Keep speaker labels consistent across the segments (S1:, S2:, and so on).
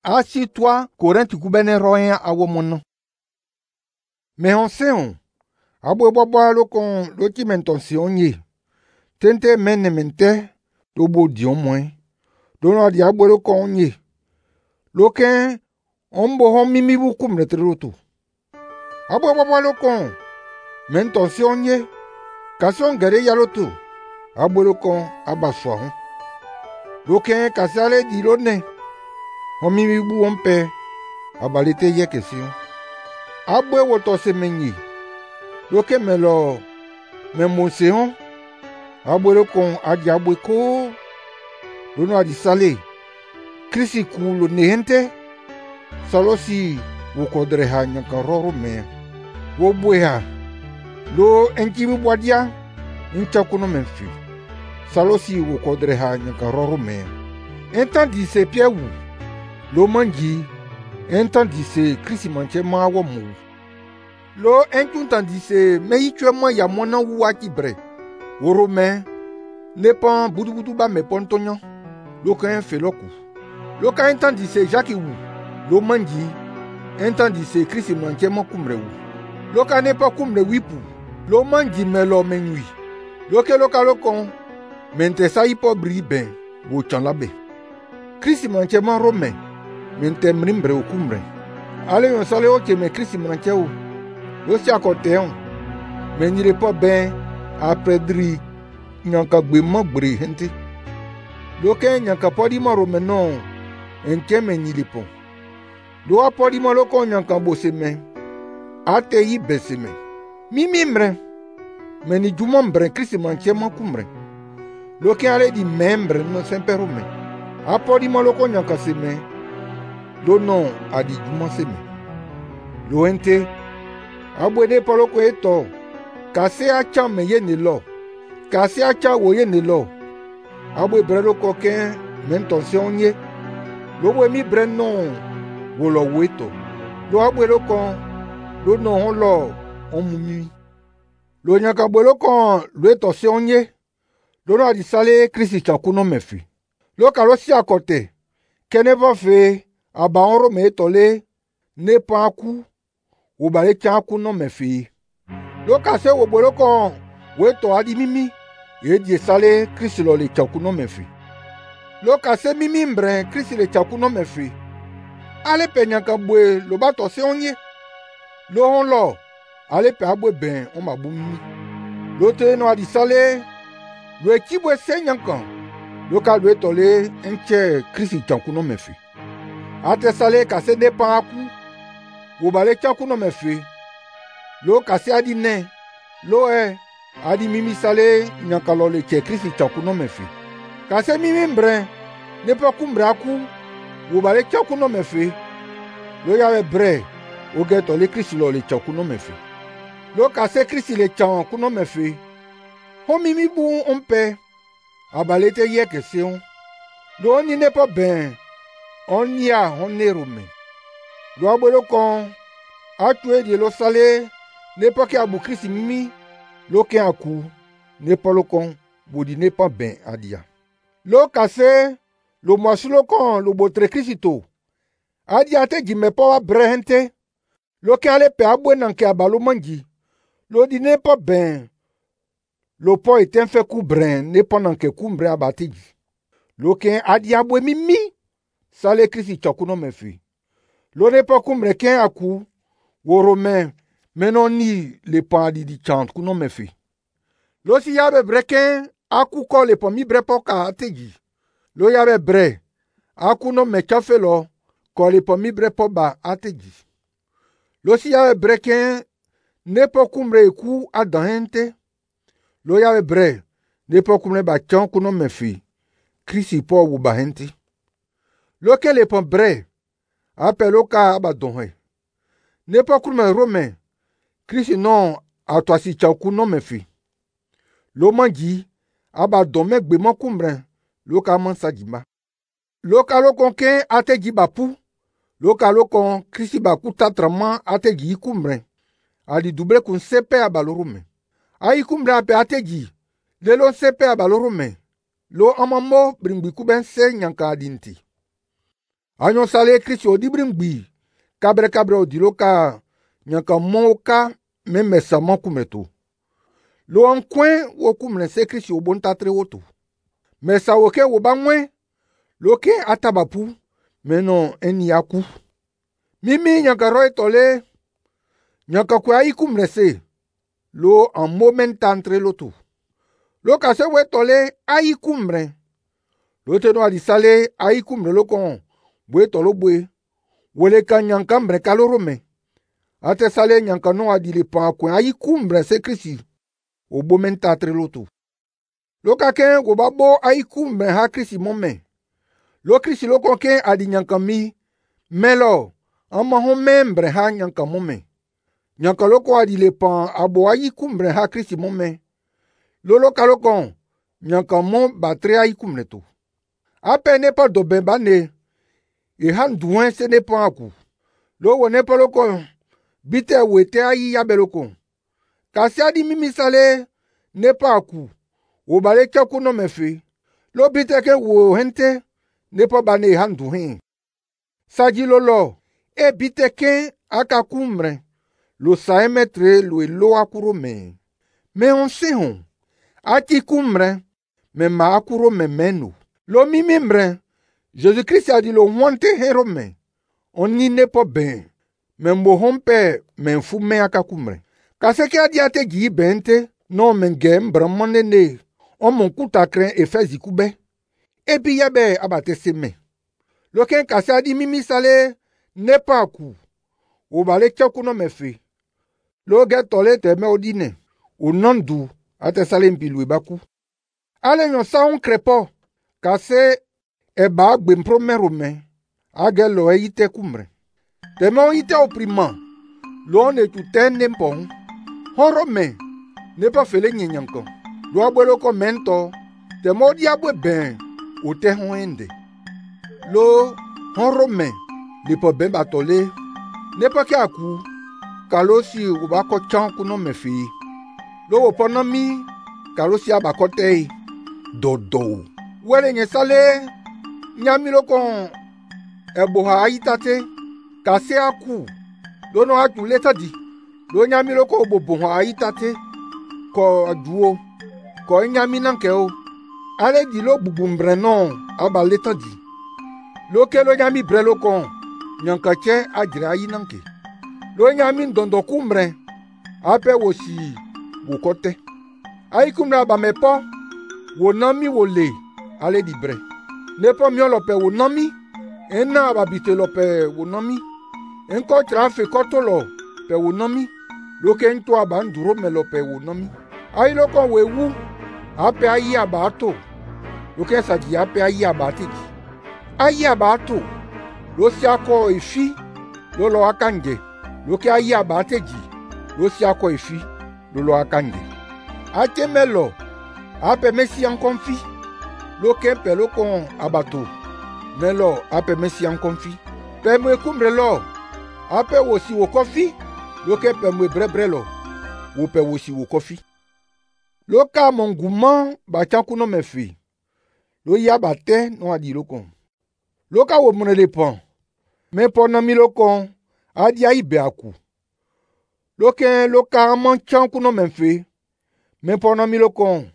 S1: Assis-toi, Corinthe Goubene Royen Awomono. Mais on sait on. Abwe bobo lo kon lo ti mentonsion ye. Tente mente do bo di on moins. Do no di abwe lo kon ye. Lo ken on bo hon mimi bu kum le troto. Abwe bobo lo kon mentonsion ye. Kason gere ya lo to. Abwe lo kon abaswa hon. Lo ken kasale di lo ne. On mimi bu on pe abalite ye question. Abwe woto se menyi. Loke melo memonseon. Abwe lo kon adi abwe ko. Lono adi sale. Krisi ku lo nehente. Salo si wokodre ha nyanka roro me. Wo bwe ha. Lo enkimi bwadia. Nchakuno menfi. Salo si wokodre ha nyanka roro me. Entan di se pie wu. Lo manji, entendi se Krisi manche ma wo mu. Lo entendi se me itwe mo ya mona wu aki bre. Woro me ne pan budu ba me pontonyo. Lo kan fe loku. Lo kan entendi se Jacques wu. Lo manji, entendi se Krisi manche mo kumre wu. Lo kan ne pa kumre wipu. Lo manji me lo menwi. Lo ke lo ka lo kon mente sa ipo bri ben wo chan labe. Krisi manche ma rome. Mente mrimbre okumbre. Ale yon sale o ke me Krisi manche ou. Lo si akote on. Men nire pa ben apredri nyanka gbe magbre hente. Lo ke nyanka podi ma rome non enke men nile pon. Lo a podi ma lo kon nyanka bose men. Ate yi bese men. Mimi mbre. Men ni juma mbre Krisi manche ma kumbre. Lo ke ale di membre no sempe rome. A podi ma lo kon nyanka se men. Lo non adi juma se me. Lo ente. Abwede palo ko eto. Kase acha me ye ne lo. Kase acha wo ye ne lo. Abwe bre lo ko ken mentonsion ye. Lo we mi bre non wo lo weto. Lo abwe lo kon. Lo non on lo on mumi. Lo nyaka bwe lo kon lo eto se onye. Lo no adi sale Krisi chakuno mefi. Lo kalo si akote. Kene va fe. Aba onro me tole ne pa ku wo ba le cha ku no me fi lo ka se wo bolo kon we to adi mimi e di sale Krisi lo le cha ku no me fi lo ka se mimi mbre Krisi le cha ku no me fi ale pe nyanka bwe lo ba to se onye lo on lo ale pe abwe ben on ma bu mimi lo te no adi sale lo e ki bwe se nyanka lo ka lo tole enche Krisi cha ku no me fi ate sale kase ne pa aku wo bale chaku no mefe lo kase adi ne lo adi mimi sale nyankalo le che Krisi chaku no mefe kase mimi mbre ne pa kumbre aku wo bale chaku no mefe lo yawe bre o geto le Krisi lo le chaku no mefe lo kase Krisi le chaku no mefe ho mimi bu ompe abale te ye question lo ni ne pa ben on y a on est romain. Lo abolo kon a tué de lo salé ne pas que abu Krisi mimi lo ke aku ne pas lo kon bodi ne pas ben adia. Lo kase lo masulo kon lo botre Krisi to. Adia te jime pa wa brehente. Lo ke ale pe abwe nan ke abalo manji. Lo di ne pas ben. Lo po eten fe ku bren ne pas nan ke kumbre abatiji. Lo ke adia abwe mimi. Sale Krisi chakuno mefi. Lo ne pa kumre ken aku. Woro men. Menon ni le pa di chant kuno mefi. Lo si yabe breken. Aku ko le pa mi bre pa ka ateji. Lo yabe bre. Aku no me chafe lo. Ko le pa mi bre pa ba ateji. Lo si yabe breken. Ne pa kumre eku adahente. Lo yabe bre. Ne pa kumre ba chan kuno mefi. Krisi po wu ba henti. Lo ke le pon bre, apel lo ka abadonwe. Ne pa koume rome, Krisi non a to si chaku non me fi. Lo manji, abadonme gbe man koumren, lo ka man sajima. Lo ka lo kon ken ate ji bapu, lo ka lo kon Krisi baku tatraman ate ji koumren. Ali double kun sepe abalorome. A koumren ape ate ji, le lo sepe abalorome. Lo amamo bringbi kuben se nyanka adinti. Anyo sale Kristo odibrimbi. Kabre odiloka. Nyanka monka memesa mankumeto. Lo ankwen wokumne se Kristo obontatre woto. Mesa woke wobamwe. Loke atabapu. Menon eni yaku. Mimi nyanka roe tole. Nyanka kwa ikumne se. Lo en momentantre loto. Lo kase we tole aikumre. Lo te no adisale aikumre lo kon. Bwe tolo bwe. Wole ka nyanka mbre kalorome. Ate sale nyanka no adile pa kwen aikumre se Krisi. O momentantre loto. Lo kake wobabo aikumre ha Krisi momen. Lo Krisi lo kon ken adi nyanka mi. Melo. Ama hon membre ha nyanka momen. Nyanka loko adile pan abo aikumre ha Krisi momen. Lolo kalokon, nyanka mon batre aikumre to. Ape ne pa doben bane, e han duen se ne pa aku. Lo wo ne pa lokon, bite wete ayi yabe lokon. Kasi adi mimi sale, ne pa aku, wo bale chaku no mefe. Lo bite ke wo hente, ne pa bane e han duen. Saji lolo, e bite ke akakumre, lo saemetre lo e lo akuro me. Me on se hon. Ati kumre, me ma akuro me menu. Lo mimi mbre, Jésus-Christ a dit lo wante hero me. On ni ne po ben. Me mbo hompe, me mfu me akakumre. Kaseke adi ate gi bente, no men gem bramone ne. On mon kuta kren e fezi kube. Epi yabe abate seme. Lo ken kase adi mimi sale, ne pa aku. O bale choku no me fe. Lo ge tole te me odine. O nandu. Ate sale mpilu baku. Ale nyon sa on krepo. Kase eba gbempro merome. Age lo e ite kumre. Teme on ite oprima. Lo on e tuten nempon. Horome. Ne pa fele nyenyanko. Lo abuelo komento. Teme o diabwe ben. O te hoende. Lo horome. Li po ben batole. Ne pa ke aku. Kalosi ubako chanku no mefi. Lo woponomi, karosi abakotei, dodo. Wele nye sale, nyami lokon, eboha aitate, kase aku, lo no atu leta di, lo nyami loko oboboha aitate, ko aduo, ko nyami nankeo, ale di lo bubumbre non, aba leta di. Lo ke lo nyami bre lokon, nyankache ajira ayi nanke. Lo nyami ndondo kumbre, ape wosi, wokote. Aikumra ba mepo, wo nami wo le, ale di bre. Nepo mio lope wo nami, ena ababite lope wo nami. Enko trafe koto lo, pe wo nami. Loke nto abanduro me lope wo nami. Ai loko wewu, ape ayi abato. Loke saji ape ayi abateki. Ayi abato, lo si ako ifi, lo akanje. Loke ayi abateki, lo si ako ifi. Lolo akande. Ate melo. Ape mesi an konfi. Loke pe lokon abato. Melo ape mesi an konfi. Pe mwe kumbre lo. Ape wosi wo kofi. Loke pe mwe brebre lo. Wo pe wosi wo kofi. Loka monguman bachanku no mefi. Lo ya bate no adi lokon. Loka wo mune lepon. Me ponami lokon. Adi aibe aku. Loke loka amon chanku no menfe. Me pona mi lokon.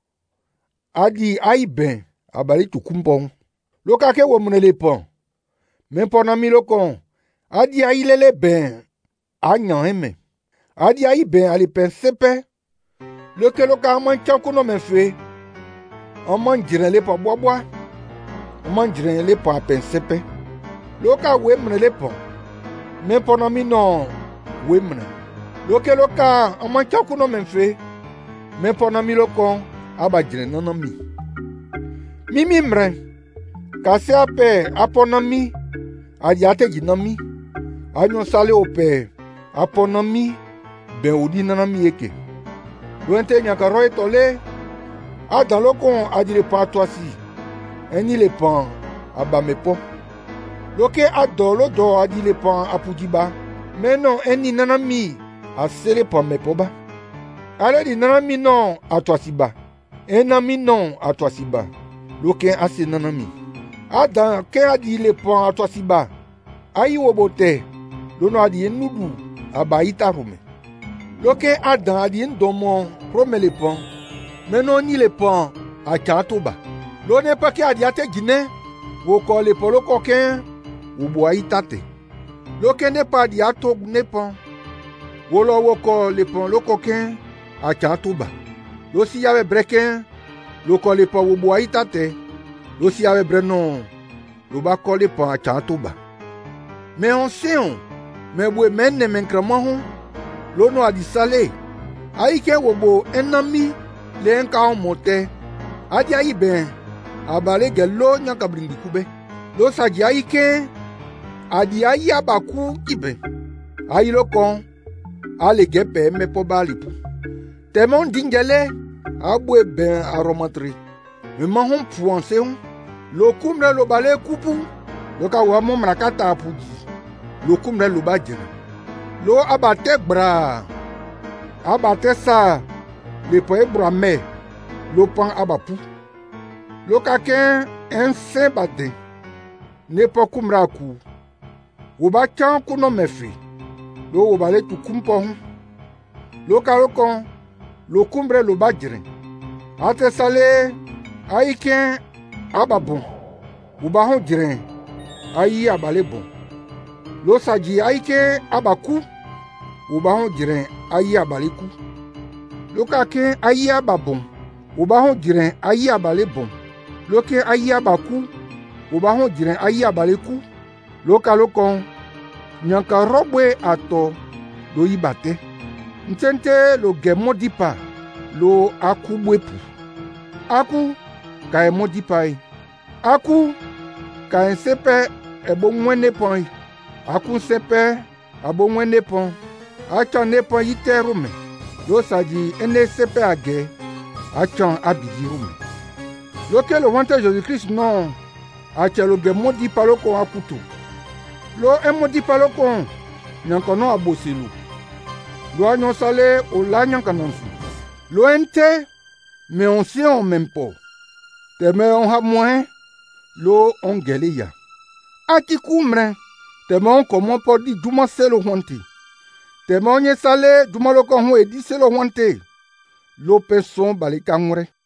S1: Adi aiben abali tukumpon. Loka ke wo munele pon. Me pona mi lokon. Adi ailele ben. Anyan eme. Adi aiben ali pen sepe. Loke loka amon chanku no menfe. Amon jirele pa boboa. Amon jirele pa pen sepe. Loka we munele pon. Me pona mi no we munele. Loke loka amanchaku no menfe. Me pona mi lokon abajire no mi. Mimi mre. Kase ape apona mi. Adiate jinami. Anyo sale ope apona mi. Ben odi nanami eke. Loente nyaka roe tole. Adan lokon adile pa toasi. Eni le pan abamepo. Loke adolo do adile pan apujiba. Menon eni nanami. Asere pa mepoba. Ale di nanami non atwasiba. Enami non atwasiba. Loke ase nanami. Adam ke adi le pon atwasiba. Ayi wobote. Lono adi nudu abaita rume. Loke Adam adi ndomo rome le pon. Meno ni le pon a chatoba. Lone pa ke adi ate gine. Woko le pon loko ken. Ubo aitate. Loke ne pa adi ato ne pon. Wolo woko le pon loko ken a chatoba. Losi yawe breken. Loko le pon ubo aitate. Losi yawe breno. Loba ko le pon a chatoba. Mais on sait on. Mais bwe men ne menkramo. Lono adi sale. Aike wobo enami le enka on mote. Adi ayi ben. Abale gelo nyaka bringi kube. Lo saji aike. Adi ayi abaku ibe. Ayi lokon. Ale gepe me po balipu. Temon dingele. Abwe ben aromatri. Me mahon puanse on. Lo kumre lo bale kupu. Lo ka wamo mrakata apuji. Lo kumre lo bajere. Lo abate bra. Abate sa. Le po ebra me. Lo pan abapu. Lo kaken ense bate. Ne po kumra ku. Woba chan kuno mefi. Lo wobale tu kumpo hun. Lo karokon. Lo kumre lo bajere. Ate sale. Aiken ababon. Woba hon jire. Ayi abale bon. Lo saji aike abaku. Woba hon jire. Ayi abale ku. Lo kaken ayi ababon. Woba hon jire. Ayi abale bon. Lo ke ayi abaku. Woba hon jire. Ayi abale ku. Lo kalokon. Nyanka robwe ato. Lo yibate. Ntente lo gemodipa. Lo aku bwepu. Aku ka emodipai. Aku ka ensepe ebo mwene pon. Aku sepe abo mwene pon. Achan ne pon yite rume. Lo saji ene sepe age. Achan abidi rume. Lo ke lo wante Jésus-Christ non. Ache lo gemodi paloko akutu. Lo emodi paloko. Nyankono abosilu. Lo anyon sale o la nyankanonsu. Lo ente. Mais on sait on même pas. Teme on ha moins. Lo on geleya. Ati kumre. Teme on comment pas di duma selo honte. Teme on ye sale duma lo kon edi selo honte. Lo person balika ngure.